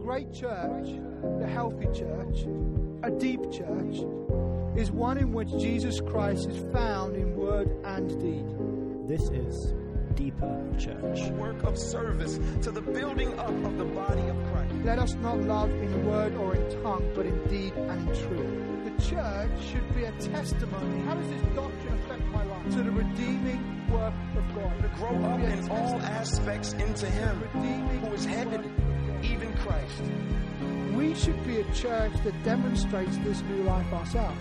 great church, the healthy church, a deep church, is one in which Jesus Christ is found in word and deed. This is Deeper Church. A work of service to the building up of the body of Christ. Let us not love in word or in tongue, but in deed and in truth. The church should be a testimony. How does this doctrine affect my life? To the redeeming work of God. To grow up in all aspects into Him who is head, even Christ. We should be a church that demonstrates this new life ourselves.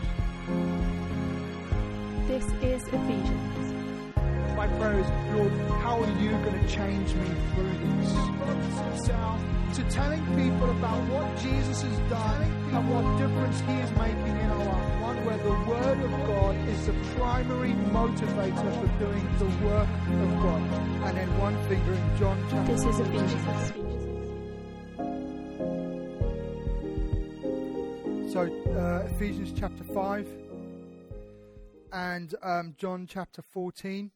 This is Ephesians. My prayer is, Lord, how are you going to change me through this? Focus himself to telling people about what Jesus has done and what difference he is making in our life. One where the Word of God is the primary motivator for doing the work of God. And then one finger in John chapter. This is Ephesians. So Ephesians chapter 5 and John chapter 14.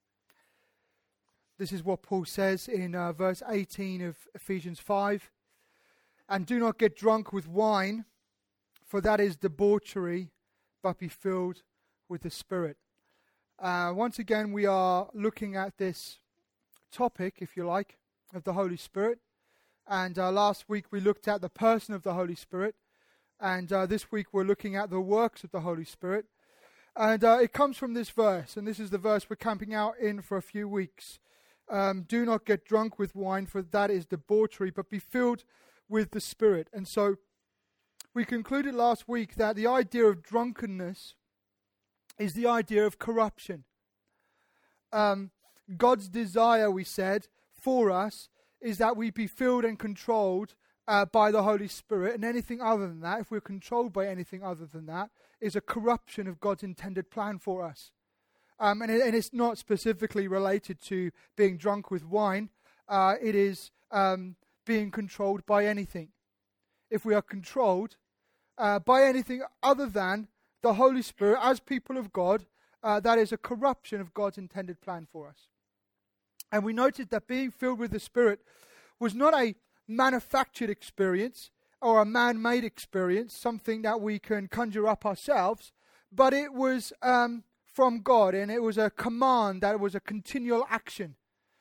This is what Paul says in verse 18 of Ephesians 5. And do not get drunk with wine, for that is debauchery, but be filled with the Spirit. Once again, we are looking at this topic, if you like, of the Holy Spirit. And last week we looked at the person of the Holy Spirit. And this week we're looking at the works of the Holy Spirit. And it comes from this verse, and this is the verse we're camping out in for a few weeks. Do not get drunk with wine, for that is debauchery, but be filled with the Spirit. And so we concluded last week that the idea of drunkenness is the idea of corruption. God's desire, we said, for us is that we be filled and controlled by the Holy Spirit, and anything other than that, if we're controlled by anything other than that, is a corruption of God's intended plan for us. And it's not specifically related to being drunk with wine. It is being controlled by anything. If we are controlled by anything other than the Holy Spirit as people of God, that is a corruption of God's intended plan for us. And we noted that being filled with the Spirit was not a manufactured experience or a man-made experience, something that we can conjure up ourselves, but it was from God, and it was a command, that was a continual action.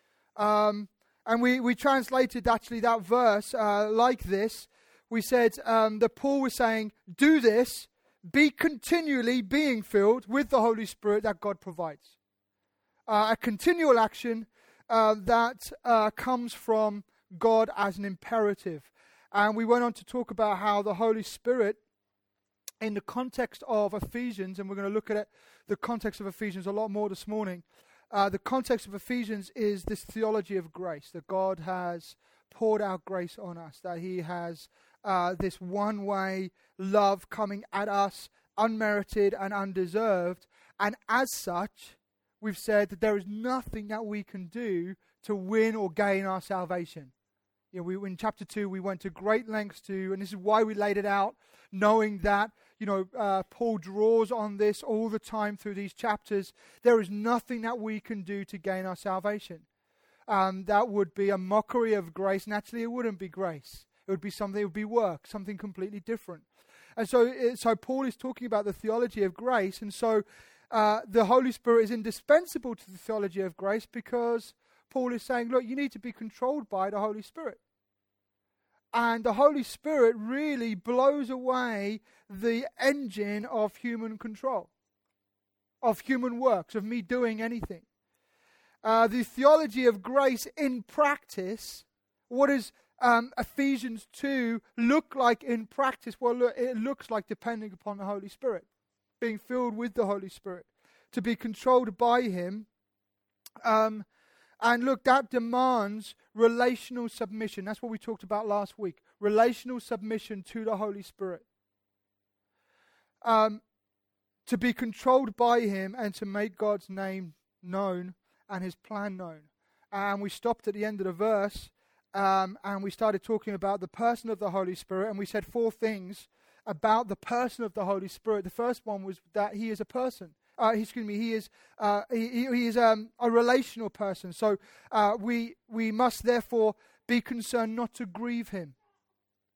And we translated actually that verse like this. We said that Paul was saying, do this, be continually being filled with the Holy Spirit that God provides. A continual action that comes from God as an imperative. And we went on to talk about how the Holy Spirit, in the context of Ephesians, and we're going to look at it, the context of Ephesians a lot more this morning. The context of Ephesians is this theology of grace, that God has poured out grace on us, that he has this one-way love coming at us, unmerited and undeserved. And as such, we've said that there is nothing that we can do to win or gain our salvation. You know, in chapter 2, we went to great lengths to, and this is why we laid it out, knowing that, Paul draws on this all the time through these chapters. There is nothing that we can do to gain our salvation. That would be a mockery of grace, and actually it wouldn't be grace. It would be something, it would be work, something completely different. And so Paul is talking about the theology of grace, and so the Holy Spirit is indispensable to the theology of grace, because Paul is saying, look, you need to be controlled by the Holy Spirit. And the Holy Spirit really blows away the engine of human control, of human works, of me doing anything. The theology of grace in practice, what does Ephesians 2 look like in practice? Well, look, it looks like depending upon the Holy Spirit, being filled with the Holy Spirit, to be controlled by Him. And look, that demands relational submission. That's what we talked about last week. Relational submission to the Holy Spirit. To be controlled by Him and to make God's name known and His plan known. And we stopped at the end of the verse and we started talking about the person of the Holy Spirit. And we said 4 things about the person of the Holy Spirit. The first one was that He is a person. He is a relational person. So we must therefore be concerned not to grieve Him.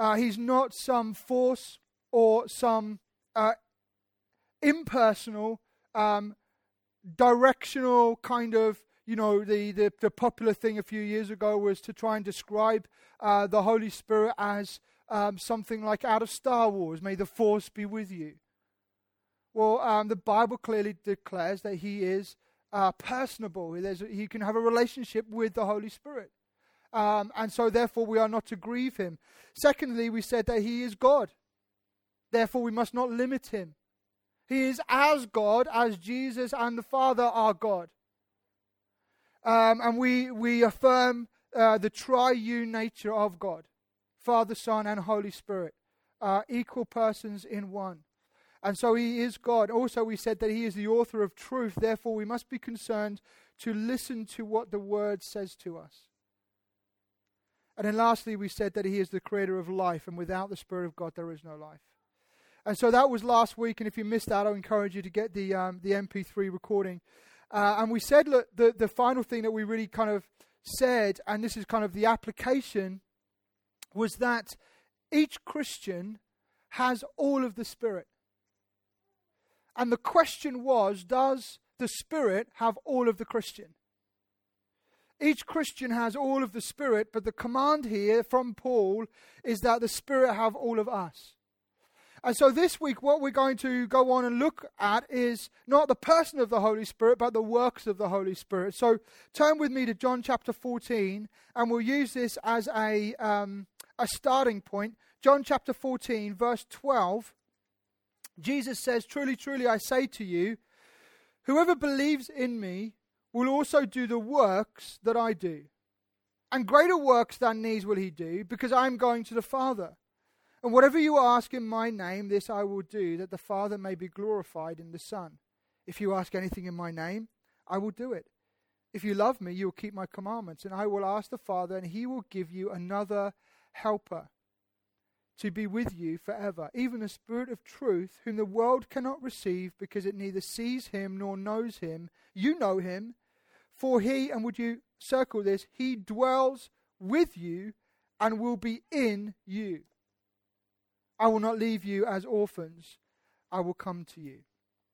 He's not some force or some impersonal, directional kind of, the popular thing a few years ago was to try and describe the Holy Spirit as something like out of Star Wars, may the Force be with you. Well, the Bible clearly declares that he is personable. He can have a relationship with the Holy Spirit. And so therefore we are not to grieve him. Secondly, we said that he is God. Therefore we must not limit him. He is as God as Jesus and the Father are God. And we affirm the triune nature of God. Father, Son, and Holy Spirit. Equal persons in one. And so he is God. Also we said that he is the author of truth. Therefore we must be concerned to listen to what the Word says to us. And then lastly we said that he is the creator of life. And without the Spirit of God there is no life. And so that was last week. And if you missed that, I encourage you to get the MP3 recording. And we said, look, the final thing that we really kind of said, and this is kind of the application, was that each Christian has all of the Spirit. And the question was, does the Spirit have all of the Christian? Each Christian has all of the Spirit, but the command here from Paul is that the Spirit have all of us. And so this week, what we're going to go on and look at is not the person of the Holy Spirit, but the works of the Holy Spirit. So turn with me to John chapter 14, and we'll use this as a starting point. John chapter 14, verse 12. Jesus says, "Truly, truly, I say to you, whoever believes in me will also do the works that I do. And greater works than these will he do, because I am going to the Father. And whatever you ask in my name, this I will do, that the Father may be glorified in the Son. If you ask anything in my name, I will do it. If you love me, you will keep my commandments. And I will ask the Father, and he will give you another helper to be with you forever, even the Spirit of truth, whom the world cannot receive, because it neither sees him nor knows him. You know him, for he," and would you circle this, "he dwells with you and will be in you. I will not leave you as orphans. I will come to you."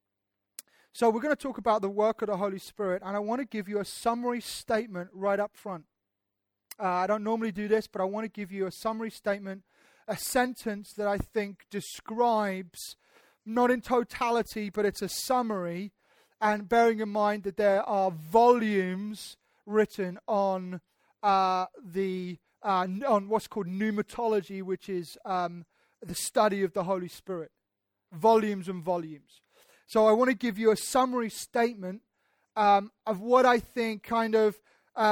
So we're going to talk about the work of the Holy Spirit, and I want to give you a summary statement right up front. I don't normally do this, but I want to give you a summary statement, a sentence that I think describes, not in totality, but it's a summary, and bearing in mind that there are volumes written on on what's called pneumatology, which is the study of the Holy Spirit. Volumes and volumes. So I want to give you a summary statement of what I think kind of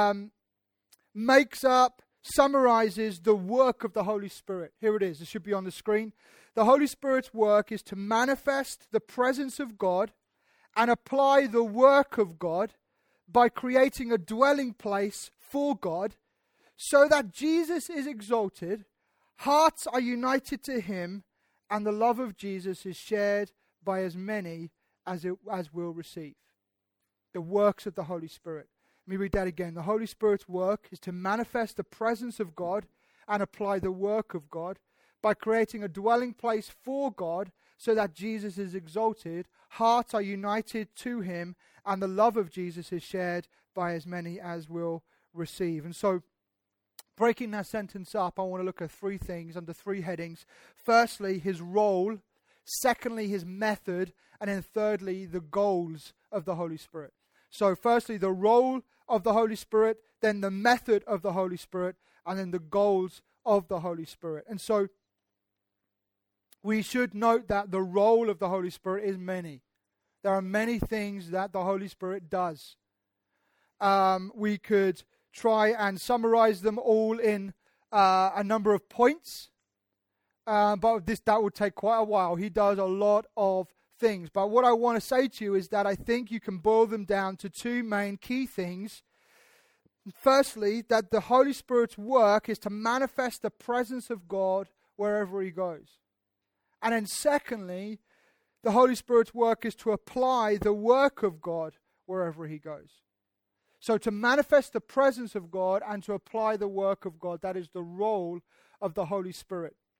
summarizes the work of the Holy Spirit. Here it is. It should be on the screen. The Holy Spirit's work is to manifest the presence of God and apply the work of God by creating a dwelling place for God, so that Jesus is exalted, hearts are united to him, and the love of Jesus is shared by as many as will receive. The works of the Holy Spirit. Let me read that again. The Holy Spirit's work is to manifest the presence of God and apply the work of God by creating a dwelling place for God, so that Jesus is exalted, hearts are united to him, and the love of Jesus is shared by as many as will receive. And so, breaking that sentence up, I want to look at three things under three headings. Firstly, his role. Secondly, his method. And then thirdly, the goals of the Holy Spirit. So firstly, the role of the Holy Spirit, then the method of the Holy Spirit, and then the goals of the Holy Spirit. And so we should note that the role of the Holy Spirit is many. There are many things that the Holy Spirit does. We could try and summarize them all in a number of points, but that would take quite a while. He does a lot of things. But what I want to say to you is that I think you can boil them down to two main key things. Firstly, that the Holy Spirit's work is to manifest the presence of God wherever he goes. And then secondly, the Holy Spirit's work is to apply the work of God wherever he goes. So to manifest the presence of God and to apply the work of God, that is the role of the Holy Spirit.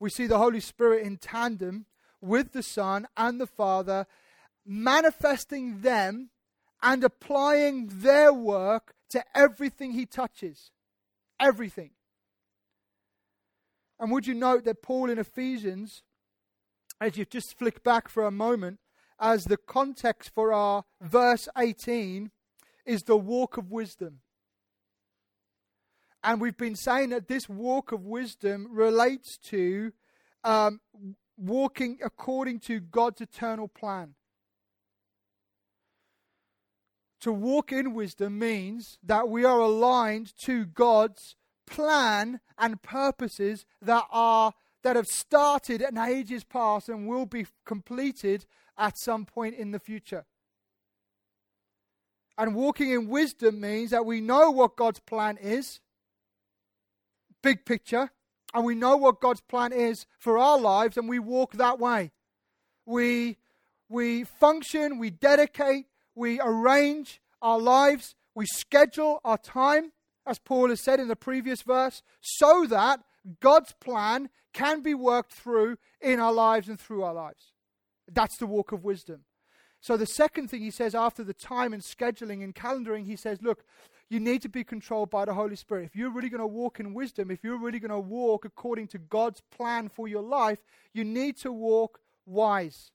We see the Holy Spirit in tandem with the Son and the Father, manifesting them and applying their work to everything he touches. Everything. And would you note that Paul in Ephesians, as you just flick back for a moment, as the context for our verse 18 is the walk of wisdom. And we've been saying that this walk of wisdom relates to walking according to God's eternal plan. To walk in wisdom means that we are aligned to God's plan and purposes that have started in ages past and will be completed at some point in the future. And walking in wisdom means that we know what God's plan is, big picture, and we know what God's plan is for our lives, and we walk that way. We function, we dedicate, we arrange our lives, we schedule our time, as Paul has said in the previous verse, so that God's plan can be worked through in our lives and through our lives. That's the walk of wisdom. So the second thing he says after the time and scheduling and calendaring, he says, look, you need to be controlled by the Holy Spirit. If you're really going to walk in wisdom, if you're really going to walk according to God's plan for your life, you need to walk wise.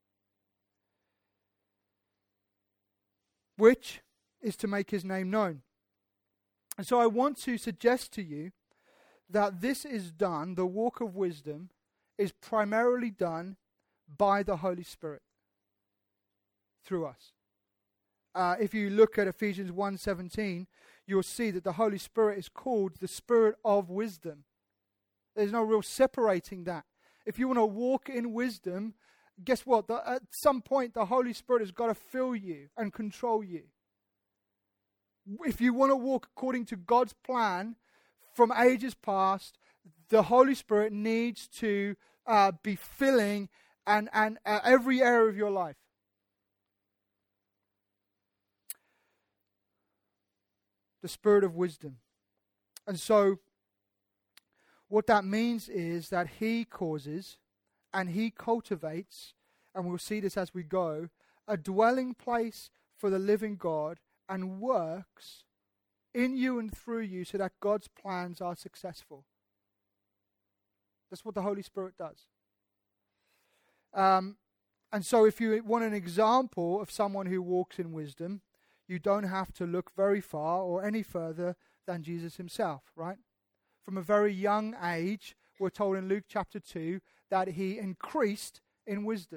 Which is to make his name known. And so I want to suggest to you that this is done, the walk of wisdom is primarily done by the Holy Spirit through us. If you look at Ephesians 1:17, you'll see that the Holy Spirit is called the Spirit of wisdom. There's no real separating that. If you want to walk in wisdom, guess what? At some point, the Holy Spirit has got to fill you and control you. If you want to walk according to God's plan from ages past, the Holy Spirit needs to be filling and every area of your life. The Spirit of wisdom. And so what that means is that he causes and he cultivates, and we'll see this as we go, a dwelling place for the living God, and works in you and through you so that God's plans are successful. That's what the Holy Spirit does. And so if you want an example of someone who walks in wisdom, you don't have to look very far or any further than Jesus himself, right? From a very young age, we're told in Luke chapter 2 that he increased in wisdom.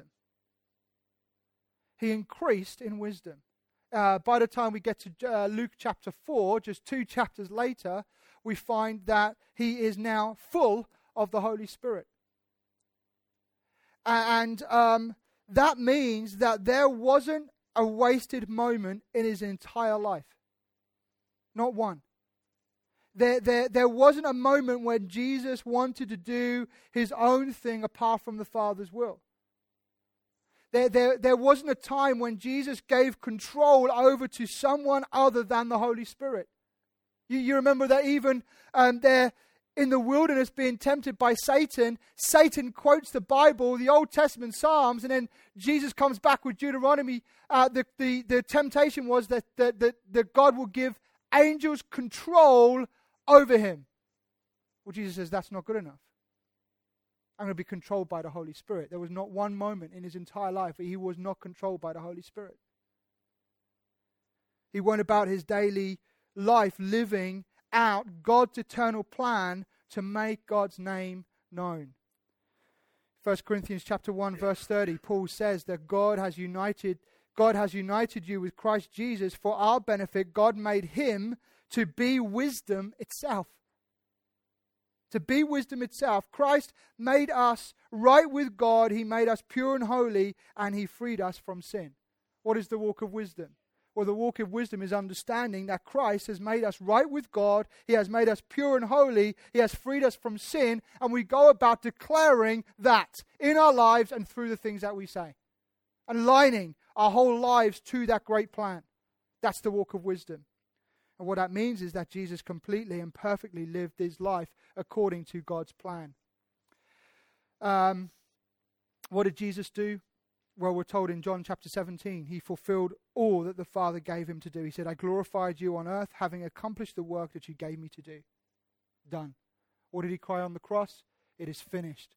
He increased in wisdom. By the time we get to Luke chapter 4, just 2 chapters later, we find that he is now full of the Holy Spirit. And that means that there wasn't a wasted moment in his entire life. Not one. There wasn't a moment when Jesus wanted to do his own thing apart from the Father's will. There wasn't a time when Jesus gave control over to someone other than the Holy Spirit. You remember that even there in the wilderness being tempted by Satan, Satan quotes the Bible, the Old Testament Psalms, and then Jesus comes back with Deuteronomy. The temptation was that God will give angels control over him. Well, Jesus says that's not good enough. I'm going to be controlled by the Holy Spirit. There was not one moment in his entire life where he was not controlled by the Holy Spirit. He went about his daily life living out God's eternal plan to make God's name known. 1 Corinthians chapter 1 verse 30, Paul says that God has united you with Christ Jesus for our benefit. God made him to be wisdom itself. To be wisdom itself. Christ made us right with God. He made us pure and holy, and he freed us from sin. What is the walk of wisdom? Well, the walk of wisdom is understanding that Christ has made us right with God. He has made us pure and holy. He has freed us from sin, and we go about declaring that in our lives and through the things that we say. And aligning our whole lives to that great plan. That's the walk of wisdom. And what that means is that Jesus completely and perfectly lived his life according to God's plan. What did Jesus do? Well, we're told in John chapter 17, he fulfilled all that the Father gave him to do. He said, I glorified you on earth, having accomplished the work that you gave me to do. Done. What did he cry on the cross? It is finished.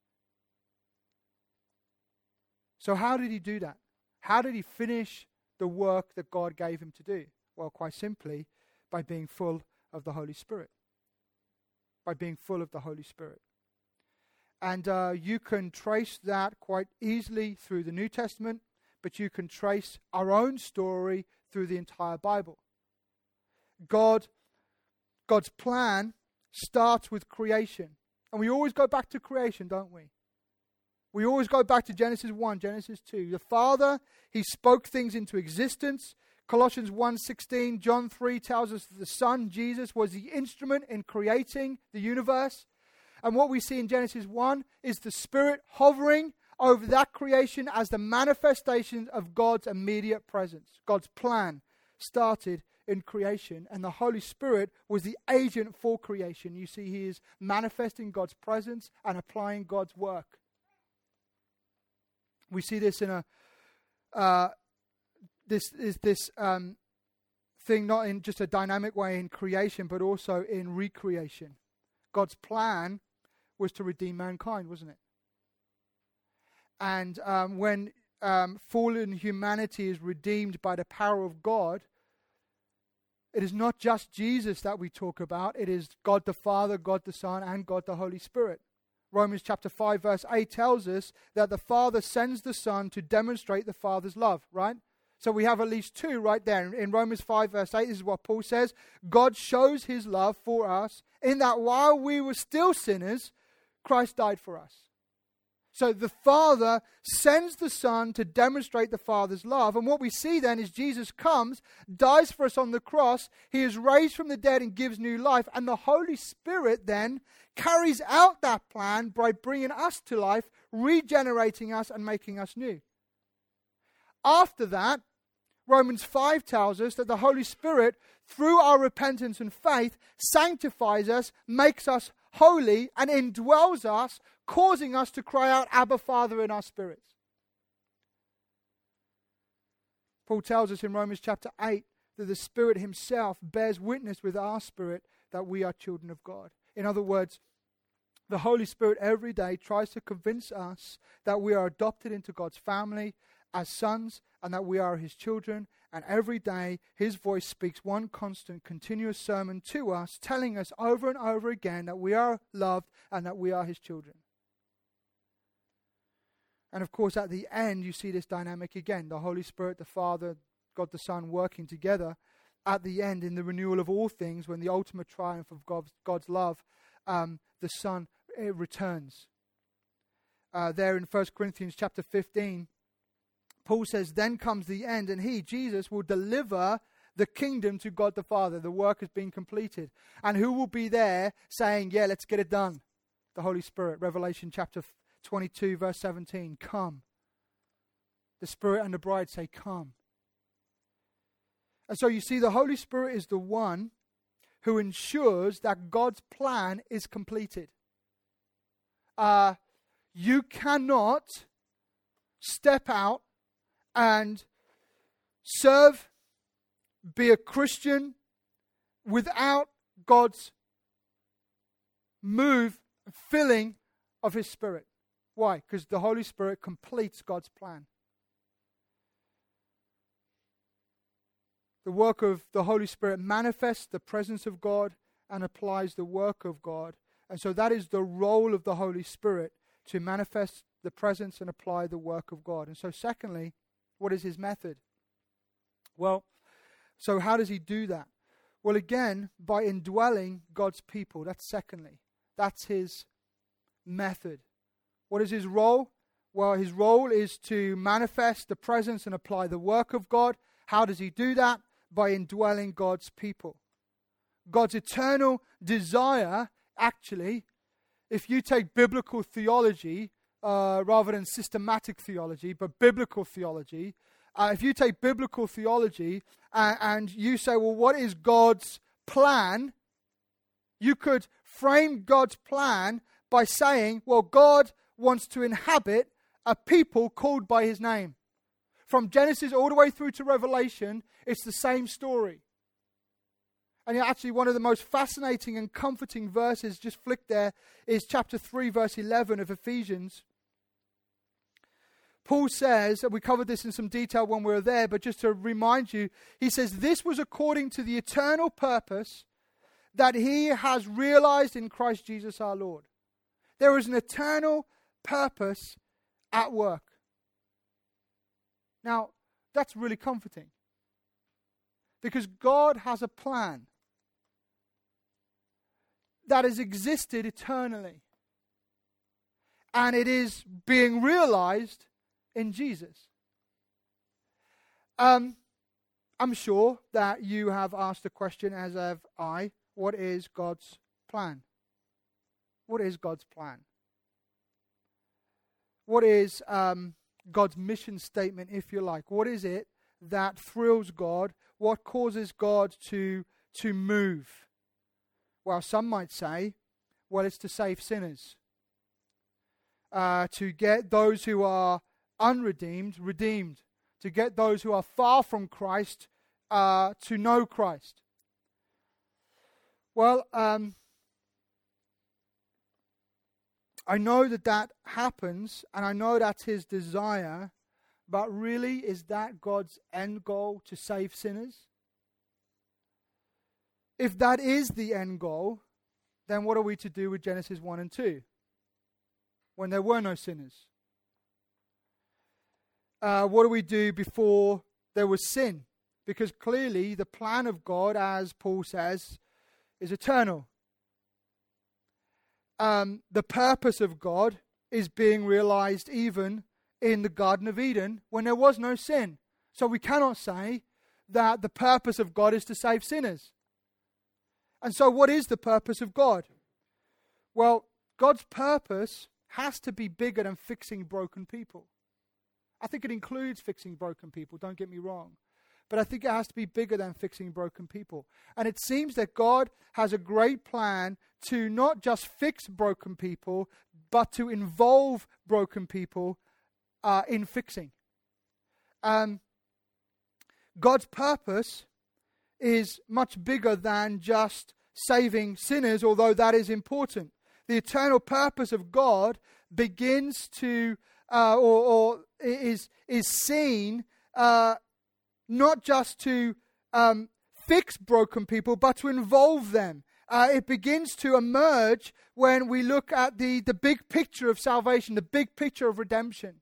So how did he do that? How did he finish the work that God gave him to do? Well, quite simply, by being full of the Holy Spirit. By being full of the Holy Spirit. And you can trace that quite easily through the New Testament, but you can trace our own story through the entire Bible. God's plan starts with creation. And we always go back to creation, don't we? We always go back to Genesis 1, Genesis 2. The Father, he spoke things into existence. Colossians 1:16, John 3 tells us that the Son, Jesus, was the instrument in creating the universe. And what we see in Genesis 1 is the Spirit hovering over that creation as the manifestation of God's immediate presence. God's plan started in creation, and the Holy Spirit was the agent for creation. You see, he is manifesting God's presence and applying God's work. We see this in this thing not in just a dynamic way in creation, but also in recreation. God's plan was to redeem mankind, wasn't it? And when fallen humanity is redeemed by the power of God, it is not just Jesus that we talk about. It is God the Father, God the Son, and God the Holy Spirit. Romans chapter 5 verse 8 tells us that the Father sends the Son to demonstrate the Father's love, right? So we have at least two right there. In Romans 5 verse 8, this is what Paul says. God shows his love for us in that while we were still sinners, Christ died for us. So the Father sends the Son to demonstrate the Father's love. And what we see then is Jesus comes, dies for us on the cross. He is raised from the dead and gives new life. And the Holy Spirit then carries out that plan by bringing us to life, regenerating us and making us new. After that, Romans 5 tells us that the Holy Spirit, through our repentance and faith, sanctifies us, makes us holy, and indwells us, causing us to cry out, Abba, Father, in our spirits. Paul tells us in Romans chapter 8 that the Spirit himself bears witness with our spirit that we are children of God. In other words, the Holy Spirit every day tries to convince us that we are adopted into God's family as sons and that we are his children. And every day his voice speaks one constant, continuous sermon to us, telling us over and over again that we are loved and that we are his children. And of course, at the end, you see this dynamic again. The Holy Spirit, the Father, God the Son working together. At the end, in the renewal of all things, when the ultimate triumph of God's love, the Son returns. There in 1 Corinthians chapter 15, Paul says, then comes the end, and he, Jesus, will deliver the kingdom to God the Father. The work has been completed. And who will be there saying, yeah, let's get it done? The Holy Spirit. Revelation chapter 22, verse 17, come. The Spirit and the bride say, come. And so you see, the Holy Spirit is the one who ensures that God's plan is completed. You cannot step out and serve, be a Christian without God's move, filling of his Spirit. Why? Because the Holy Spirit completes God's plan. The work of the Holy Spirit manifests the presence of God and applies the work of God. And so that is the role of the Holy Spirit, to manifest the presence and apply the work of God. And so secondly, what is his method? Well, so how does he do that? Well, again, by indwelling God's people. That's secondly. That's his method. What is his role? Well, his role is to manifest the presence and apply the work of God. How does he do that? By indwelling God's people. God's eternal desire, actually, if you take biblical theology, rather than systematic theology, but biblical theology, if you take biblical theology and you say, well, what is God's plan? You could frame God's plan by saying, well, God wants to inhabit a people called by his name. From Genesis all the way through to Revelation, it's the same story. And actually one of the most fascinating and comforting verses, just flick there, is chapter 3, verse 11 of Ephesians. Paul says, and we covered this in some detail when we were there, but just to remind you, he says, this was according to the eternal purpose that he has realized in Christ Jesus our Lord. There is an eternal purpose at work. Now, that's really comforting. Because God has a plan that has existed eternally. And it is being realized in Jesus. I'm sure that you have asked the question, as have I, what is God's plan? What is God's plan? What is God's mission statement, if you like? What is it that thrills God? What causes God to move? Well, some might say, well, it's to save sinners. To get those who are unredeemed, redeemed. To get those who are far from Christ to know Christ. Well, I know that happens, and I know that's his desire, but really, is that God's end goal, to save sinners? If that is the end goal, then what are we to do with Genesis 1 and 2? When there were no sinners? What do we do before there was sin? Because clearly the plan of God, as Paul says, is eternal. The purpose of God is being realized even in the Garden of Eden when there was no sin. So we cannot say that the purpose of God is to save sinners. And so what is the purpose of God? Well, God's purpose has to be bigger than fixing broken people. I think it includes fixing broken people, don't get me wrong. But I think it has to be bigger than fixing broken people. And it seems that God has a great plan to not just fix broken people, but to involve broken people in fixing. God's purpose is much bigger than just saving sinners, although that is important. The eternal purpose of God begins to, or is seen not just to fix broken people, but to involve them. It begins to emerge when we look at the big picture of salvation, the big picture of redemption.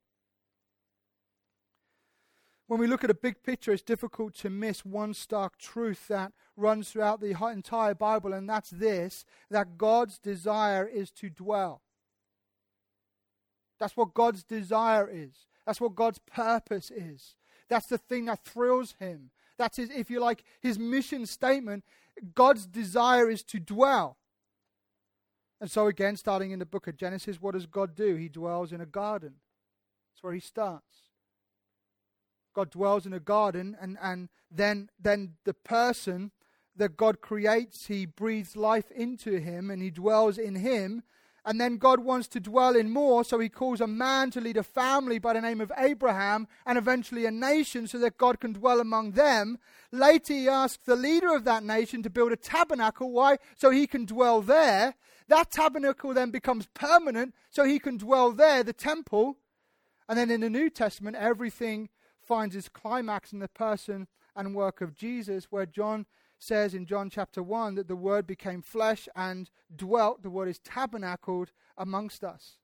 When we look at a big picture, it's difficult to miss one stark truth that runs throughout the entire Bible, and that's this, that God's desire is to dwell. That's what God's desire is. That's what God's purpose is. That's the thing that thrills him. That's his, if you like, his mission statement. God's desire is to dwell. And so again, starting in the book of Genesis, what does God do? He dwells in a garden. That's where he starts. God dwells in a garden, and then the person that God creates, he breathes life into him, and he dwells in him. And then God wants to dwell in more, so he calls a man to lead a family by the name of Abraham, and eventually a nation, so that God can dwell among them. Later he asks the leader of that nation to build a tabernacle. Why? So he can dwell there. That tabernacle then becomes permanent, so he can dwell there, the temple. And then in the New Testament, everything finds its climax in the person and work of Jesus, where John says in John chapter 1 that the Word became flesh and dwelt, the word is tabernacled, amongst us.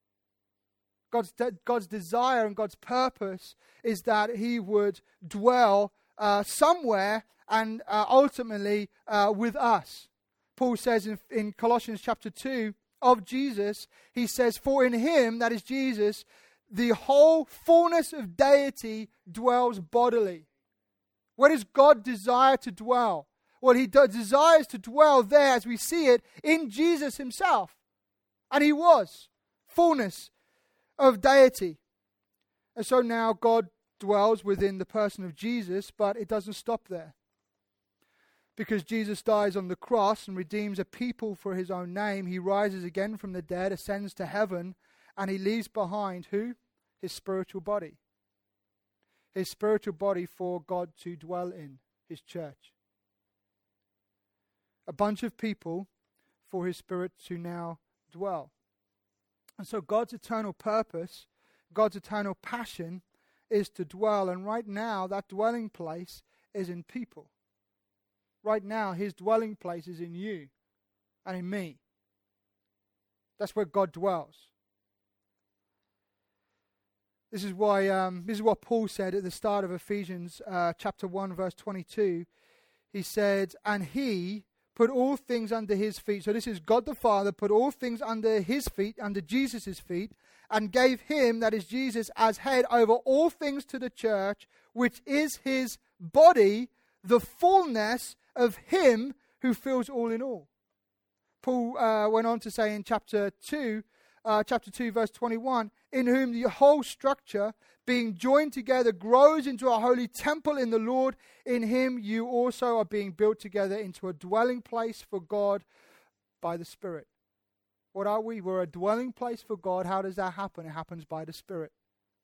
God's desire and God's purpose is that he would dwell somewhere and ultimately with us. Paul says in Colossians chapter 2 of Jesus, he says, for in him, that is Jesus, the whole fullness of deity dwells bodily. Where does God desire to dwell? Well, he desires to dwell there, as we see it, in Jesus himself. And he was fullness of deity. And so now God dwells within the person of Jesus, but it doesn't stop there. Because Jesus dies on the cross and redeems a people for his own name, he rises again from the dead, ascends to heaven, And he leaves behind who? His spiritual body. His spiritual body for God to dwell in, his church. A bunch of people for his Spirit to now dwell. And so God's eternal purpose, God's eternal passion is to dwell. And right now, that dwelling place is in people. Right now, his dwelling place is in you and in me. That's where God dwells. This is what Paul said at the start of Ephesians chapter 1, verse 22. He said, and he put all things under his feet. So this is God the Father put all things under his feet, under Jesus' feet, and gave him, that is Jesus, as head over all things to the church, which is his body, the fullness of him who fills all in all. Paul went on to say in chapter 2, verse 21, in whom the whole structure, being joined together, grows into a holy temple in the Lord. In him you also are being built together into a dwelling place for God by the Spirit. What are we? We're a dwelling place for God. How does that happen? It happens by the Spirit.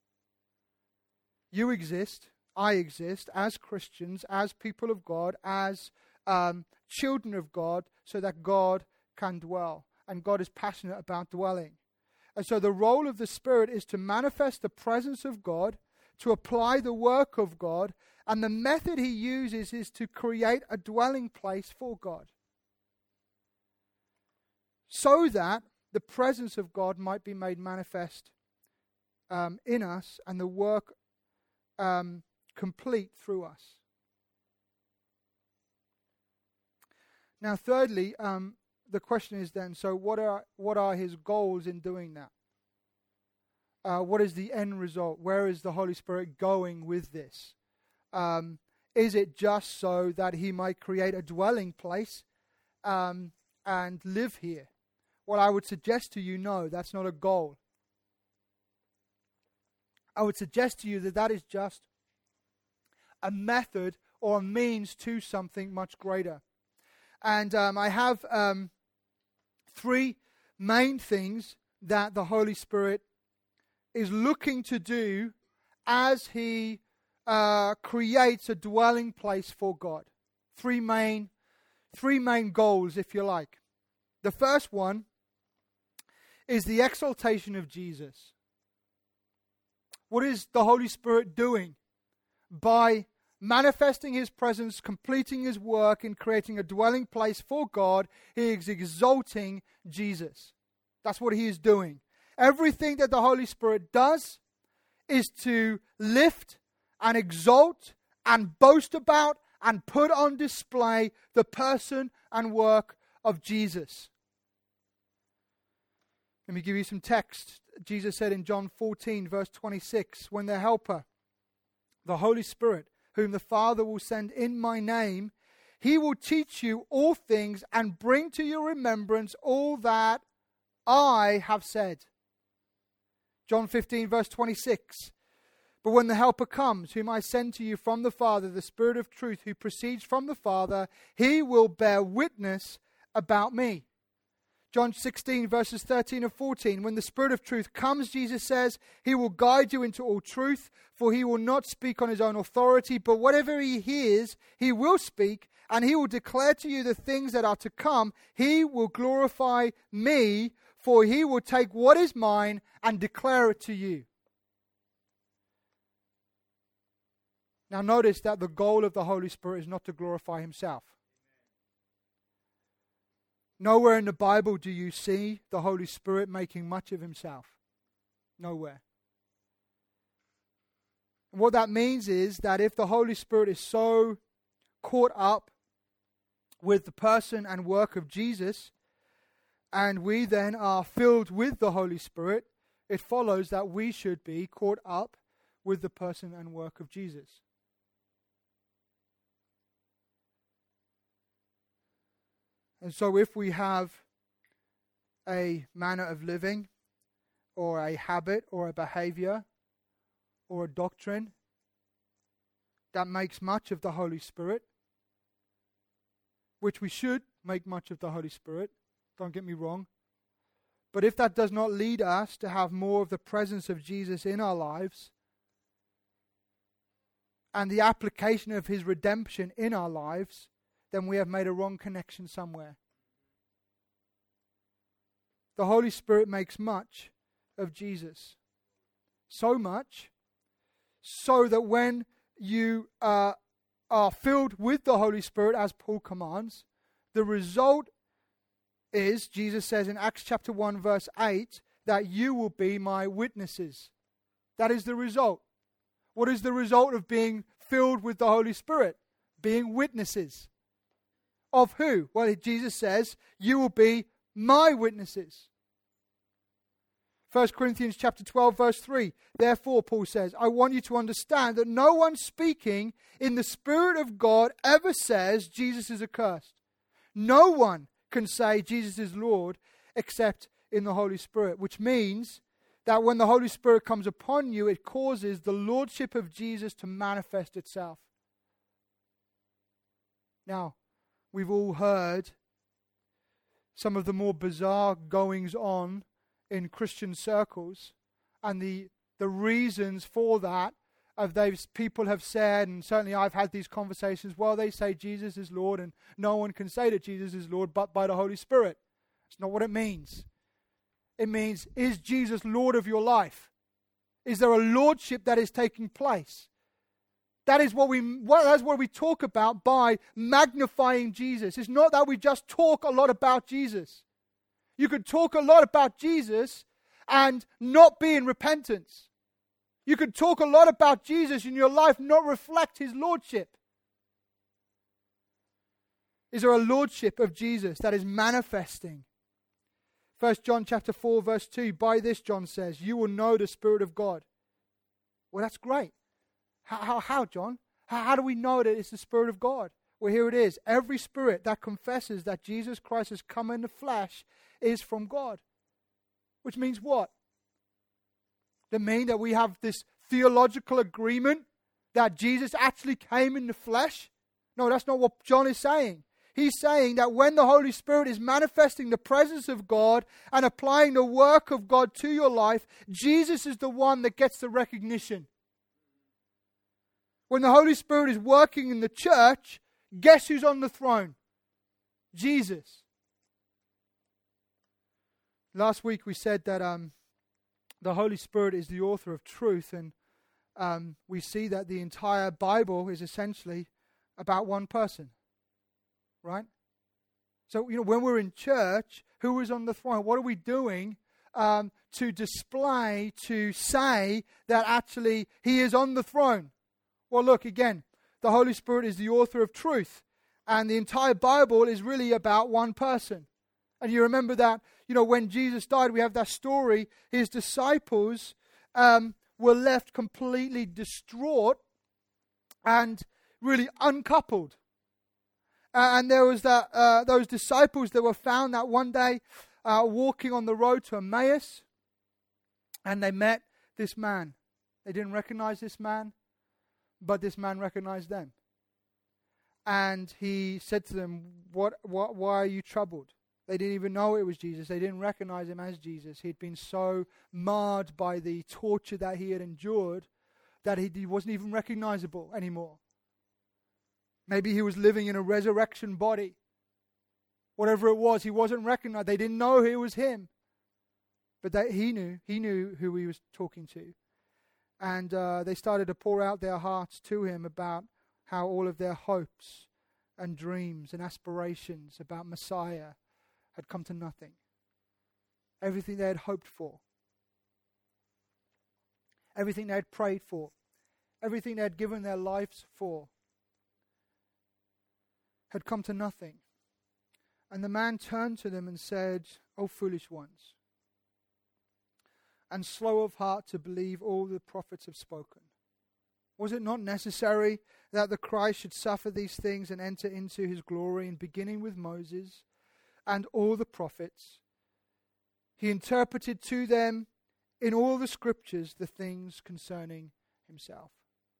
You exist, I exist, as Christians, as people of God, as children of God, so that God can dwell. And God is passionate about dwelling. And so the role of the Spirit is to manifest the presence of God, to apply the work of God, and the method he uses is to create a dwelling place for God, so that the presence of God might be made manifest in us and the work complete through us. Now, thirdly, the question is then, so what are his goals in doing that? What is the end result? Where is the Holy Spirit going with this? Is it just so that he might create a dwelling place and live here? Well, I would suggest to you, no, that's not a goal. I would suggest to you that is just a method or a means to something much greater. And I have three main things that the Holy Spirit is looking to do as he creates a dwelling place for God. Three main goals, if you like. The first one is the exaltation of Jesus. What is the Holy Spirit doing by manifesting his presence, completing his work in creating a dwelling place for God? He is exalting Jesus. That's what he is doing. Everything that the Holy Spirit does is to lift and exalt and boast about and put on display the person and work of Jesus. Let me give you some text. Jesus said in John 14, verse 26, when the Helper, the Holy Spirit, whom the Father will send in my name, he will teach you all things and bring to your remembrance all that I have said. John 15, verse 26. But when the Helper comes, whom I send to you from the Father, the Spirit of truth, who proceeds from the Father, he will bear witness about me. John 16, verses 13 and 14. When the Spirit of truth comes, Jesus says, he will guide you into all truth, for he will not speak on his own authority, but whatever he hears, he will speak, and he will declare to you the things that are to come. He will glorify me, for he will take what is mine and declare it to you. Now notice that the goal of the Holy Spirit is not to glorify himself. Nowhere in the Bible do you see the Holy Spirit making much of himself. Nowhere. And what that means is that if the Holy Spirit is so caught up with the person and work of Jesus, and we then are filled with the Holy Spirit, it follows that we should be caught up with the person and work of Jesus. And so if we have a manner of living, or a habit, or a behavior, or a doctrine that makes much of the Holy Spirit, which we should make much of the Holy Spirit, don't get me wrong, But if that does not lead us to have more of the presence of Jesus in our lives and the application of his redemption in our lives, then we have made a wrong connection somewhere. The Holy Spirit makes much of Jesus. So much, so that when you are filled with the Holy Spirit, as Paul commands, the result is, Jesus says in Acts chapter 1 verse 8, that you will be my witnesses. That is the result. What is the result of being filled with the Holy Spirit? Being witnesses. Of who? Well, Jesus says, you will be my witnesses. 1 Corinthians chapter 12 verse 3. Therefore, Paul says, I want you to understand that no one speaking in the Spirit of God ever says Jesus is accursed. No one can say Jesus is Lord except in the Holy Spirit, which means that when the Holy Spirit comes upon you, it causes the Lordship of Jesus to manifest itself. Now, we've all heard some of the more bizarre goings on in Christian circles, and the reasons for that people have said, and certainly I've had these conversations, well, they say Jesus is Lord, and no one can say that Jesus is Lord but by the Holy Spirit. It's not what it means. It means, is Jesus Lord of your life? Is there a lordship that is taking place? That's what we talk about by magnifying Jesus. It's not that we just talk a lot about Jesus. You could talk a lot about Jesus and not be in repentance. You could talk a lot about Jesus in your life, not reflect his lordship. Is there a lordship of Jesus that is manifesting? 1 John chapter 4 verse 2, by this John says, you will know the Spirit of God. Well, that's great. How John? How do we know that it's the Spirit of God? Well, here it is. Every spirit that confesses that Jesus Christ has come in the flesh is from God. Which means what? Does it mean that we have this theological agreement that Jesus actually came in the flesh? No, that's not what John is saying. He's saying that when the Holy Spirit is manifesting the presence of God and applying the work of God to your life, Jesus is the one that gets the recognition. When the Holy Spirit is working in the church, guess who's on the throne? Jesus. Last week we said that the Holy Spirit is the author of truth, and we see that the entire Bible is essentially about one person. Right? So, when we're in church, who is on the throne? What are we doing to display, to say that actually he is on the throne? Well, look, again, the Holy Spirit is the author of truth, and the entire Bible is really about one person. And you remember that, when Jesus died, we have that story. His disciples were left completely distraught and really uncoupled. And there was those disciples that were found that one day walking on the road to Emmaus, and they met this man. They didn't recognize this man, but this man recognized them. And he said to them, why are you troubled? They didn't even know it was Jesus. They didn't recognize him as Jesus. He'd been so marred by the torture that he had endured that he wasn't even recognizable anymore. Maybe he was living in a resurrection body. Whatever it was, he wasn't recognized. They didn't know it was him. But he knew who he was talking to. And they started to pour out their hearts to him about how all of their hopes and dreams and aspirations about Messiah had come to nothing. Everything they had hoped for. Everything they had prayed for. Everything they had given their lives for had come to nothing. And the man turned to them and said, O foolish ones, and slow of heart to believe all the prophets have spoken. Was it not necessary that the Christ should suffer these things and enter into his glory? And beginning with Moses and all the prophets, he interpreted to them in all the scriptures the things concerning himself.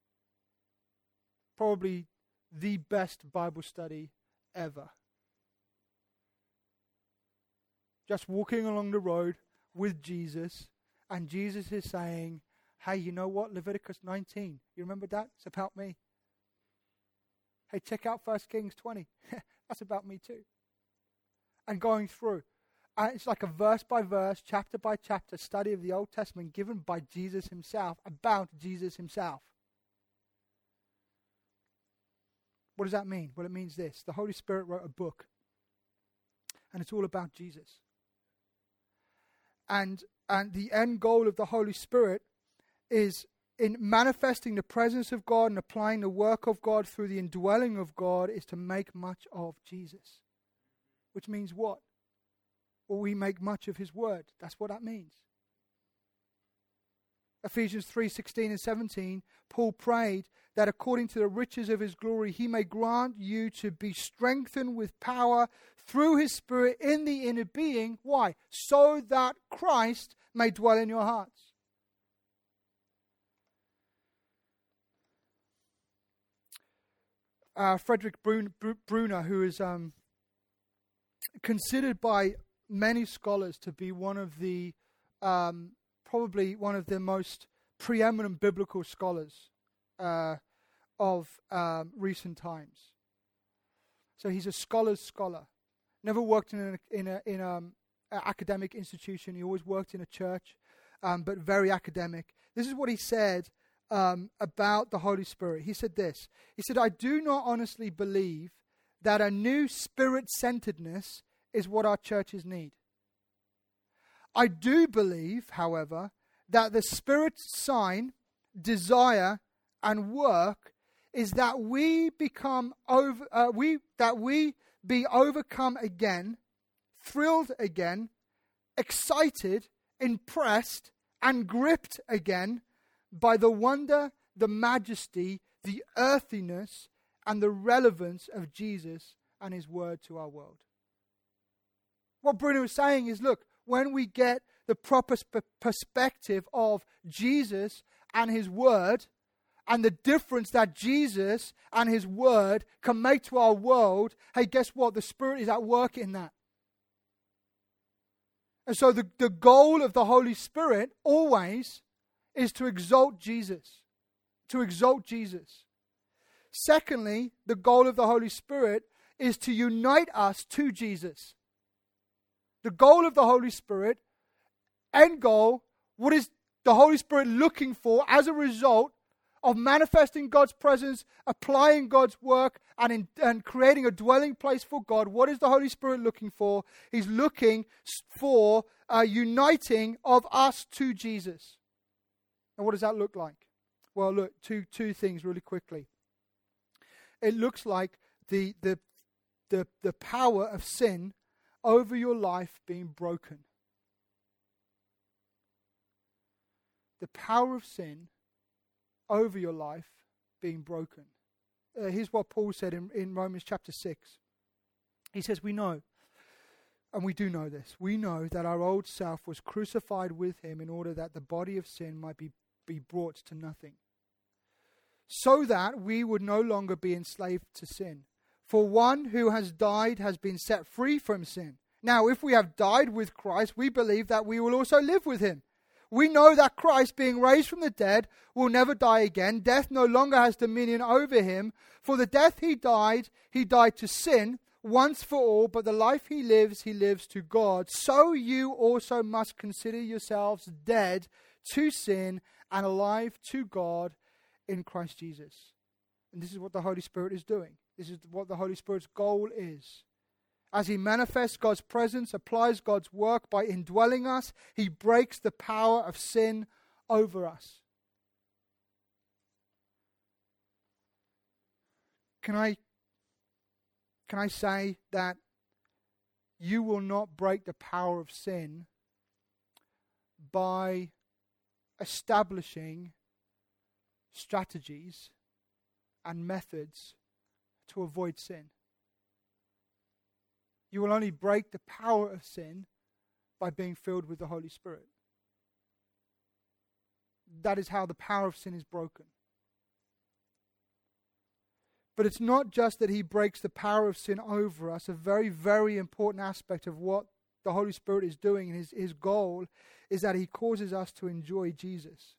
Probably the best Bible study ever. Just walking along the road, with Jesus, and Jesus is saying, hey, you know what? Leviticus 19, you remember that? It's about me. Hey, check out 1 Kings 20. That's about me too. And going through. It's like a verse by verse, chapter by chapter study of the Old Testament given by Jesus himself, about Jesus himself. What does that mean? Well, it means this. The Holy Spirit wrote a book, and it's all about Jesus. And the end goal of the Holy Spirit is in manifesting the presence of God and applying the work of God through the indwelling of God, is to make much of Jesus. Which means what? Well, we make much of his word. That's what that means. Ephesians 3:16 and 17, Paul prayed that according to the riches of his glory, he may grant you to be strengthened with power through his Spirit in the inner being. Why? So that Christ may dwell in your hearts. Frederick Bruner, who is considered by many scholars to be one of the probably one of the most preeminent biblical scholars of recent times. So he's a scholar's scholar. Never worked in an academic institution. He always worked in a church, but very academic. This is what he said about the Holy Spirit. He said this. He said, I do not honestly believe that a new spirit-centeredness is what our churches need. I do believe, however, that the Spirit's sign, desire, and work is that we become be overcome again, thrilled again, excited, impressed, and gripped again by the wonder, the majesty, the earthiness, and the relevance of Jesus and his word to our world. What Bruno is saying is, look, when we get the proper perspective of Jesus and his word, and the difference that Jesus and his word can make to our world, hey, guess what? The Spirit is at work in that. And so the goal of the Holy Spirit always is to exalt Jesus. To exalt Jesus. Secondly, the goal of the Holy Spirit is to unite us to Jesus. The goal of the Holy Spirit, end goal, what is the Holy Spirit looking for as a result of manifesting God's presence, applying God's work, and creating a dwelling place for God? What is the Holy Spirit looking for? He's looking for a uniting of us to Jesus. And what does that look like? Well, look, two things really quickly. It looks like the power of sin over your life being broken. The power of sin over your life being broken. Here's what Paul said in Romans chapter 6. He says, we know, and we do know this, we know that our old self was crucified with him in order that the body of sin might be brought to nothing, so that we would no longer be enslaved to sin. For one who has died has been set free from sin. Now, if we have died with Christ, we believe that we will also live with him. We know that Christ, being raised from the dead, will never die again. Death no longer has dominion over him. For the death he died to sin once for all, but the life he lives to God. So you also must consider yourselves dead to sin and alive to God in Christ Jesus. And this is what the Holy Spirit is doing. This is what the Holy Spirit's goal is. As he manifests God's presence, applies God's work by indwelling us, he breaks the power of sin over us. Can I say that you will not break the power of sin by establishing strategies and methods to avoid sin? You will only break the power of sin by being filled with the Holy Spirit. That is how the power of sin is broken. But it's not just that he breaks the power of sin over us. A very, very important aspect of what the Holy Spirit is doing, and his goal is that he causes us to enjoy Jesus.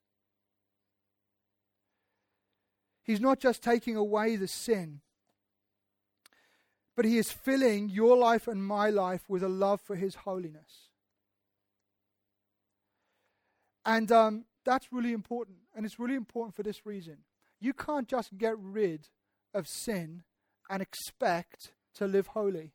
He's not just taking away the sin, but he is filling your life and my life with a love for his holiness. And that's really important. And it's really important for this reason. You can't just get rid of sin and expect to live holy.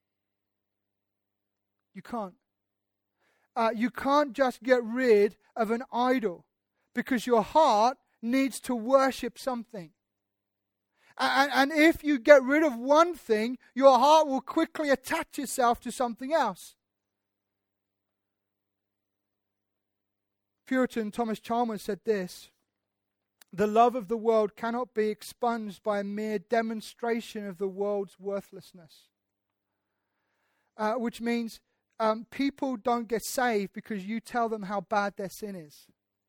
You can't. You can't just get rid of an idol, because your heart needs to worship something. And if you get rid of one thing, your heart will quickly attach itself to something else. Puritan Thomas Chalmers said this: "The love of the world cannot be expunged by a mere demonstration of the world's worthlessness." Which means people don't get saved because you tell them how bad their sin is.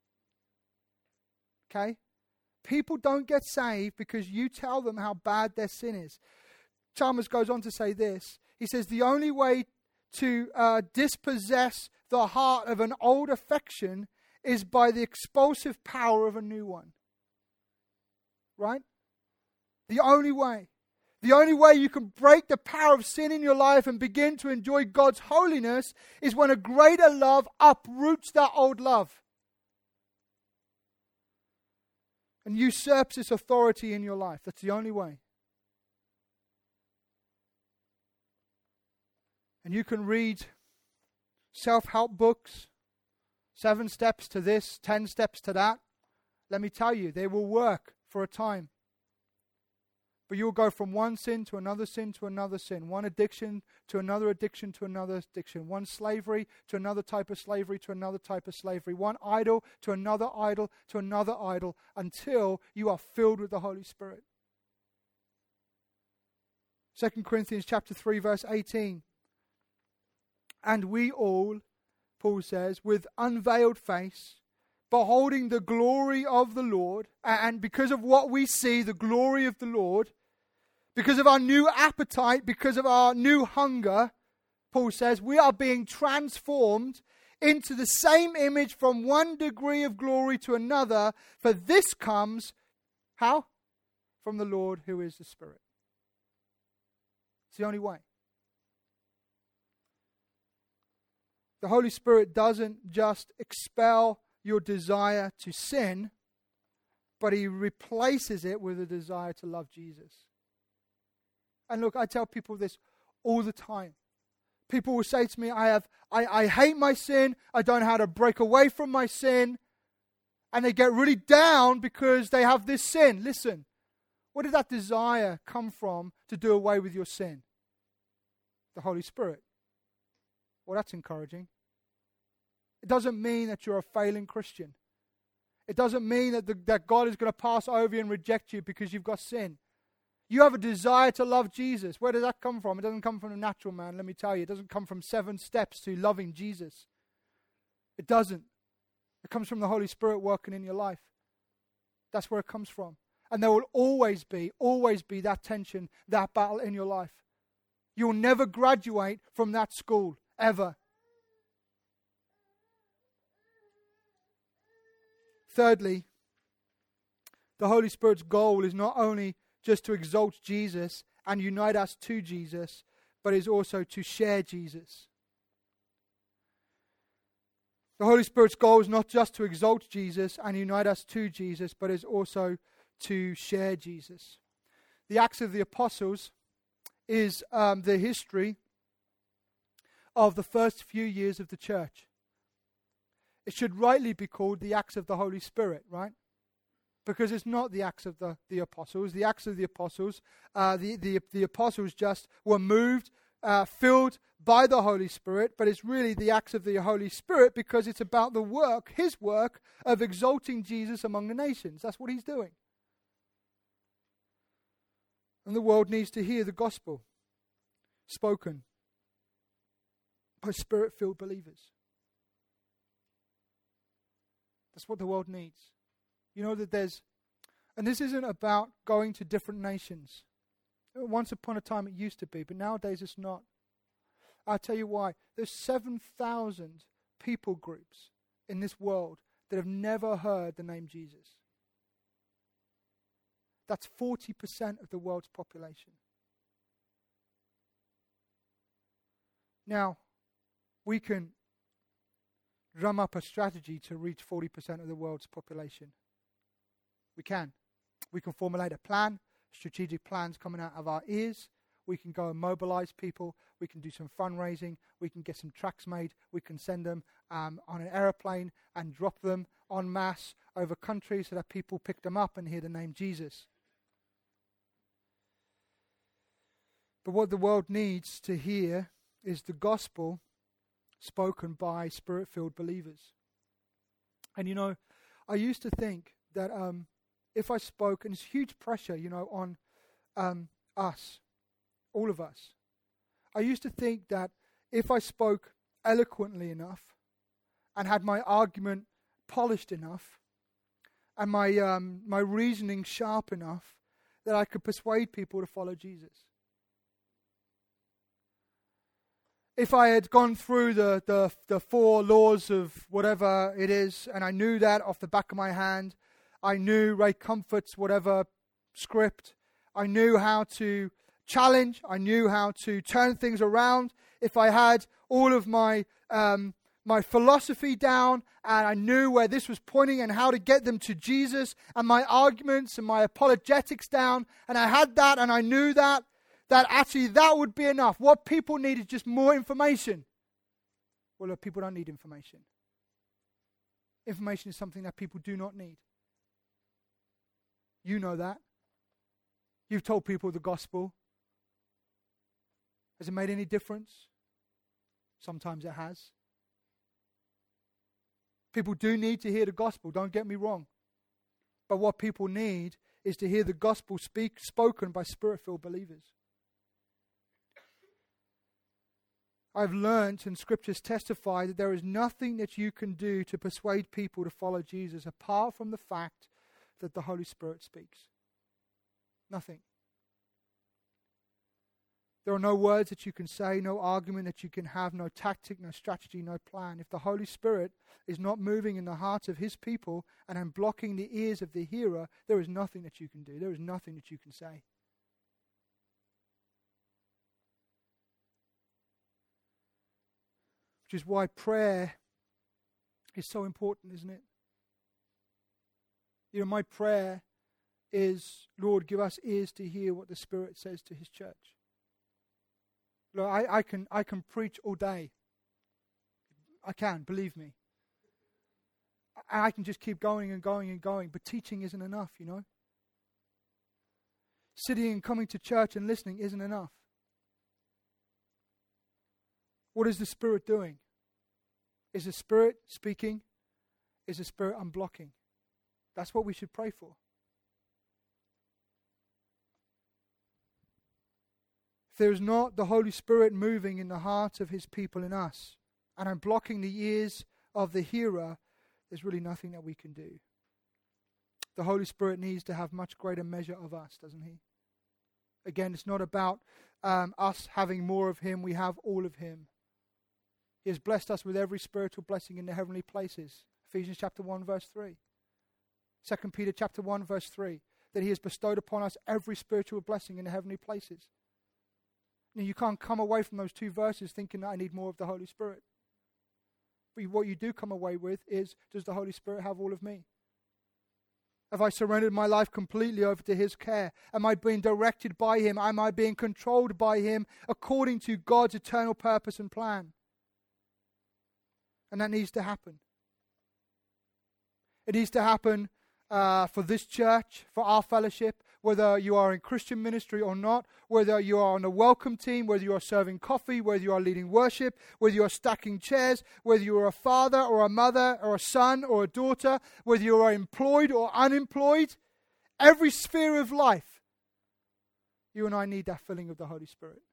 Okay? People don't get saved because you tell them how bad their sin is. Chalmers goes on to say this. He says, "The only way to dispossess the heart of an old affection is by the expulsive power of a new one." Right? The only way. The only way you can break the power of sin in your life and begin to enjoy God's holiness is when a greater love uproots that old love and usurps its authority in your life. That's the only way. And you can read self-help books, 7 steps to this, 10 steps to that. Let me tell you, they will work for a time. But you'll go from one sin to another sin to another sin, one addiction to another addiction to another addiction, one slavery to another type of slavery to another type of slavery, one idol to another idol to another idol, until you are filled with the Holy Spirit. 2 Corinthians chapter 3 verse 18. "And we all," Paul says, "with unveiled face, beholding the glory of the Lord," and because of what we see, the glory of the Lord, because of our new appetite, because of our new hunger, Paul says, we are being transformed into the same image from one degree of glory to another, for this comes, how? From the Lord who is the Spirit. It's the only way. The Holy Spirit doesn't just expel your desire to sin, but he replaces it with a desire to love Jesus. And look, I tell people this all the time. People will say to me, I hate my sin, I don't know how to break away from my sin, and they get really down because they have this sin. Listen, where did that desire come from to do away with your sin? The Holy Spirit. Well, that's encouraging. It doesn't mean that you're a failing Christian. It doesn't mean that God is going to pass over you and reject you because you've got sin. You have a desire to love Jesus. Where does that come from? It doesn't come from a natural man, let me tell you. It doesn't come from 7 steps to loving Jesus. It doesn't. It comes from the Holy Spirit working in your life. That's where it comes from. And there will always be that tension, that battle in your life. You will never graduate from that school, ever. Thirdly, the Holy Spirit's goal is not only just to exalt Jesus and unite us to Jesus, but is also to share Jesus. The Holy Spirit's goal is not just to exalt Jesus and unite us to Jesus, but is also to share Jesus. The Acts of the Apostles is the history of the first few years of the church. It should rightly be called the Acts of the Holy Spirit, right? Because it's not the Acts of the Apostles. The Acts of the Apostles, the Apostles just were moved, filled by the Holy Spirit, but it's really the Acts of the Holy Spirit because it's about the work, his work, of exalting Jesus among the nations. That's what he's doing. And the world needs to hear the gospel spoken by Spirit-filled believers. That's what the world needs. You know that and this isn't about going to different nations. Once upon a time it used to be, but nowadays it's not. I'll tell you why. There's 7,000 people groups in this world that have never heard the name Jesus. That's 40% of the world's population. Now, we can drum up a strategy to reach 40% of the world's population. We can. We can formulate a plan, strategic plans coming out of our ears. We can go and mobilize people. We can do some fundraising. We can get some tracts made. We can send them on an aeroplane and drop them en masse over countries so that people pick them up and hear the name Jesus. But what the world needs to hear is the gospel spoken by Spirit-filled believers. And you know, I used to think that if I spoke, and it's huge pressure, you know, on us, all of us. I used to think that if I spoke eloquently enough and had my argument polished enough and my reasoning sharp enough, that I could persuade people to follow Jesus. If I had gone through the 4 laws of whatever it is, and I knew that off the back of my hand, I knew Ray Comfort's whatever script, I knew how to challenge, I knew how to turn things around. If I had all of my philosophy down, and I knew where this was pointing and how to get them to Jesus, and my arguments and my apologetics down, and I had that and I knew that actually that would be enough. What people need is just more information. Well, look, people don't need information. Information is something that people do not need. You know that. You've told people the gospel. Has it made any difference? Sometimes it has. People do need to hear the gospel, don't get me wrong. But what people need is to hear the gospel spoken by Spirit-filled believers. I've learned, and scriptures testify, that there is nothing that you can do to persuade people to follow Jesus apart from the fact that the Holy Spirit speaks. Nothing. There are no words that you can say, no argument that you can have, no tactic, no strategy, no plan. If the Holy Spirit is not moving in the hearts of His people and unblocking the ears of the hearer, there is nothing that you can do. There is nothing that you can say. Which is why prayer is so important, isn't it? You know, my prayer is, Lord, give us ears to hear what the Spirit says to His church. Look, I can preach all day. I can, believe me. I can just keep going and going and going, but teaching isn't enough, you know. Sitting and coming to church and listening isn't enough. What is the Spirit doing? Is the Spirit speaking? Is the Spirit unblocking? That's what we should pray for. If there is not the Holy Spirit moving in the hearts of His people in us and unblocking the ears of the hearer, there's really nothing that we can do. The Holy Spirit needs to have much greater measure of us, doesn't He? Again, it's not about us having more of Him. We have all of Him. He has blessed us with every spiritual blessing in the heavenly places. Ephesians chapter 1 verse 3. 2 Peter chapter 1 verse 3. That He has bestowed upon us every spiritual blessing in the heavenly places. Now, you can't come away from those 2 verses thinking that I need more of the Holy Spirit. But what you do come away with is, does the Holy Spirit have all of me? Have I surrendered my life completely over to His care? Am I being directed by Him? Am I being controlled by Him according to God's eternal purpose and plan? And that needs to happen. It needs to happen for this church, for our fellowship, whether you are in Christian ministry or not, whether you are on a welcome team, whether you are serving coffee, whether you are leading worship, whether you are stacking chairs, whether you are a father or a mother or a son or a daughter, whether you are employed or unemployed, every sphere of life, you and I need that filling of the Holy Spirit.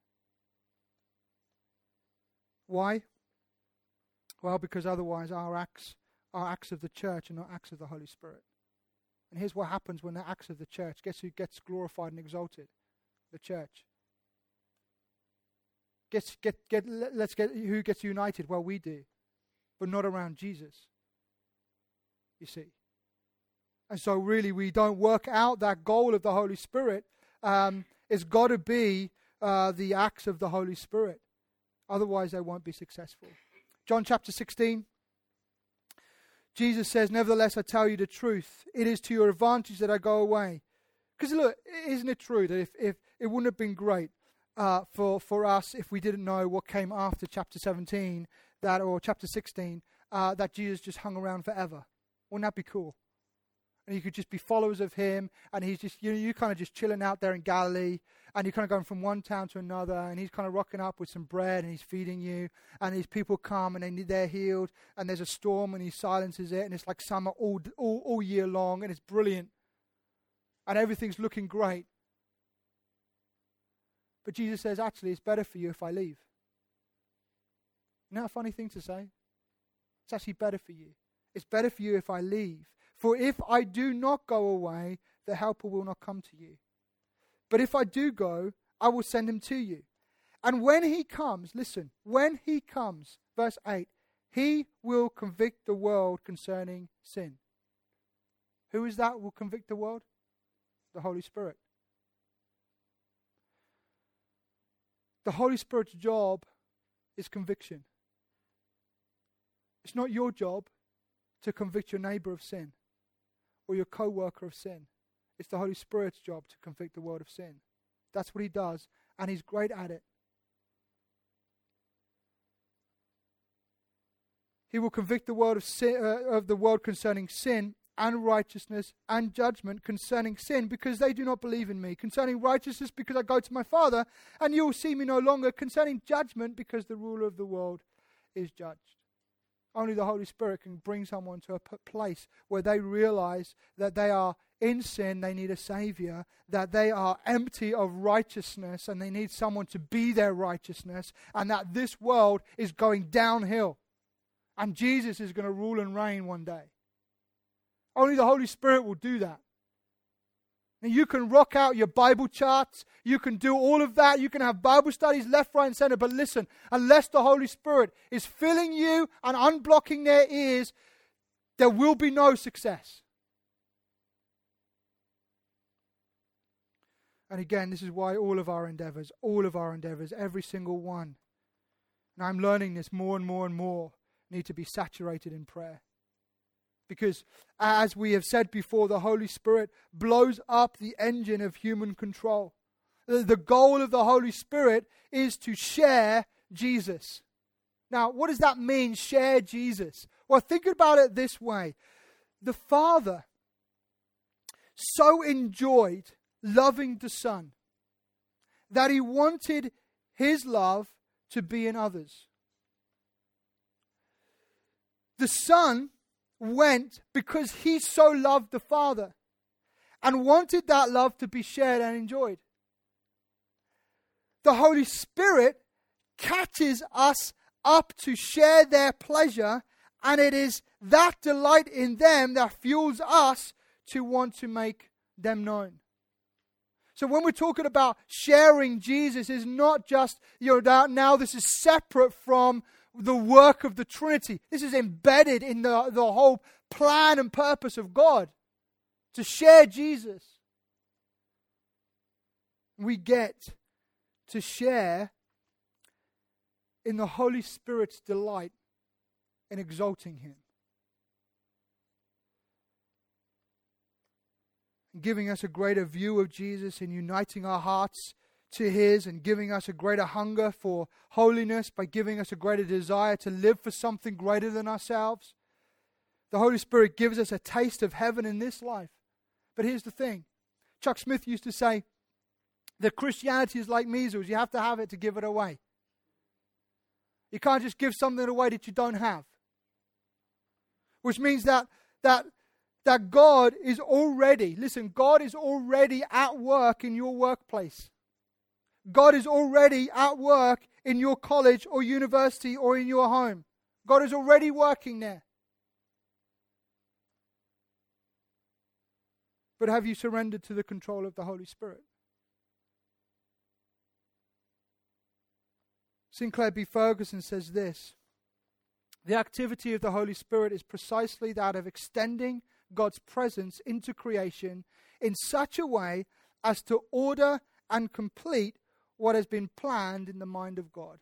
Why? Well, because otherwise our acts are acts of the church and not acts of the Holy Spirit. And here's what happens when the acts of the church. Guess who gets glorified and exalted? The church. Let's get who gets united? Well, we do, but not around Jesus. You see. And so really we don't work out that goal of the Holy Spirit. It's got to be the acts of the Holy Spirit. Otherwise they won't be successful. John chapter 16. Jesus says, "Nevertheless, I tell you the truth. It is to your advantage that I go away." Because look, isn't it true that if it wouldn't have been great for us if we didn't know what came after chapter 17, or chapter 16, that Jesus just hung around forever? Wouldn't that be cool? And you could just be followers of him, and he's just, you kind of just chilling out there in Galilee, and you're kind of going from one town to another, and he's kind of rocking up with some bread, and he's feeding you, and these people come, and they're healed, and there's a storm, and he silences it, and it's like summer all year long, and it's brilliant, and everything's looking great. But Jesus says, actually, it's better for you if I leave. Isn't that a funny thing to say? It's actually better for you. It's better for you if I leave. For if I do not go away, the helper will not come to you. But if I do go, I will send him to you. And when he comes, listen, when he comes, verse 8, he will convict the world concerning sin. Who is that will convict the world? The Holy Spirit. The Holy Spirit's job is conviction. It's not your job to convict your neighbor of sin or your co-worker of sin. It's the Holy Spirit's job to convict the world of sin. That's what he does, and he's great at it. He will convict the world of sin, of the world concerning sin and righteousness and judgment concerning sin, because they do not believe in me. Concerning righteousness, because I go to my Father, and you will see me no longer. Concerning judgment, because the ruler of the world is judged. Only the Holy Spirit can bring someone to a place where they realize that they are in sin, they need a Savior, that they are empty of righteousness, and they need someone to be their righteousness, and that this world is going downhill, and Jesus is going to rule and reign one day. Only the Holy Spirit will do that. And you can rock out your Bible charts. You can do all of that. You can have Bible studies left, right, and center. But listen, unless the Holy Spirit is filling you and unblocking their ears, there will be no success. And again, this is why all of our endeavors, every single one, and I'm learning this more and more and more, need to be saturated in prayer. Because, as we have said before, the Holy Spirit blows up the engine of human control. The goal of the Holy Spirit is to share Jesus. Now, what does that mean, share Jesus? Well, think about it this way. The Father so enjoyed loving the Son that he wanted his love to be in others. The Son went because he so loved the Father and wanted that love to be shared and enjoyed. The Holy Spirit catches us up to share their pleasure, and it is that delight in them that fuels us to want to make them known. So when we're talking about sharing Jesus, is not just, now this is separate from the work of the Trinity. This is embedded in the whole plan and purpose of God to share Jesus. We get to share in the Holy Spirit's delight in exalting him, giving us a greater view of Jesus and uniting our hearts to his, and giving us a greater hunger for holiness by giving us a greater desire to live for something greater than ourselves. The Holy Spirit gives us a taste of heaven in this life. But here's the thing. Chuck Smith used to say that Christianity is like measles. You have to have it to give it away. You can't just give something away that you don't have. Which means that God is already, listen, God is already at work in your workplace. God is already at work in your college or university or in your home. God is already working there. But have you surrendered to the control of the Holy Spirit? Sinclair B. Ferguson says this: the activity of the Holy Spirit is precisely that of extending God's presence into creation in such a way as to order and complete what has been planned in the mind of God.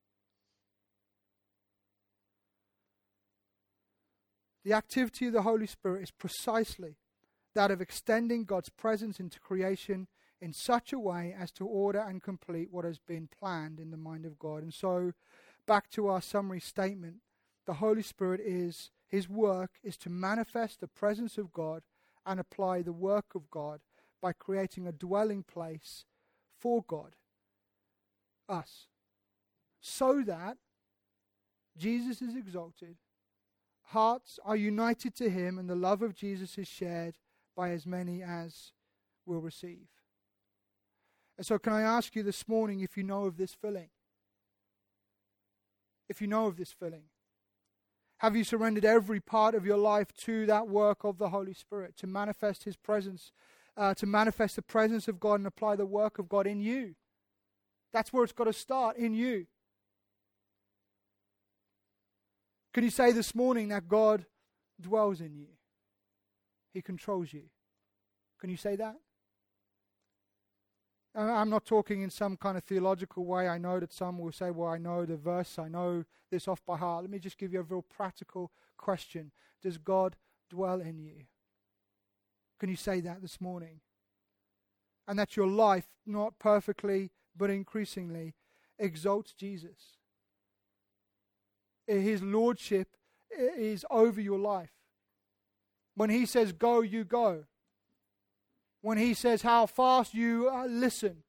The activity of the Holy Spirit is precisely that of extending God's presence into creation in such a way as to order and complete what has been planned in the mind of God. And so, back to our summary statement, the Holy Spirit is, his work is to manifest the presence of God and apply the work of God by creating a dwelling place for God, us, so that Jesus is exalted, hearts are united to him, and the love of Jesus is shared by as many as will receive. And so can I ask you this morning if you know of this filling? If you know of this filling. Have you surrendered every part of your life to that work of the Holy Spirit to manifest his presence, to manifest the presence of God and apply the work of God in you? That's where it's got to start, in you. Can you say this morning that God dwells in you? He controls you. Can you say that? I'm not talking in some kind of theological way. I know that some will say, well, I know the verse, I know this off by heart. Let me just give you a real practical question. Does God dwell in you? Can you say that this morning? And that your life, not perfectly, but increasingly, exalts Jesus. His lordship is over your life. When he says go, you go. When he says how fast, you listen.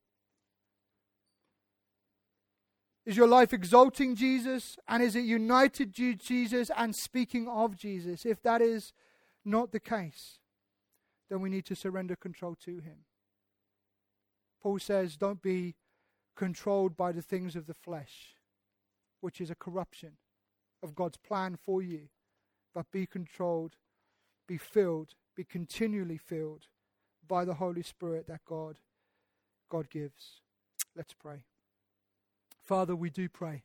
Is your life exalting Jesus? And is it united to Jesus and speaking of Jesus? If that is not the case, then we need to surrender control to him. Paul says, don't be controlled by the things of the flesh, which is a corruption of God's plan for you, but be controlled, be filled, be continually filled by the Holy Spirit that God gives. Let's pray. Father, we do pray.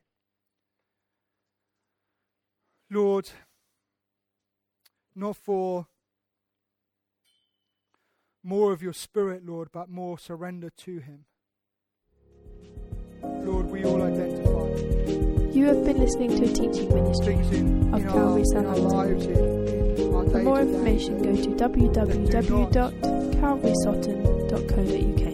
Lord, not for more of your Spirit, Lord, but more surrender to him. Lord, we all identify. You have been listening to a teaching ministry of Calvary Southampton. For more information, go to www.calvarysutton.co.uk.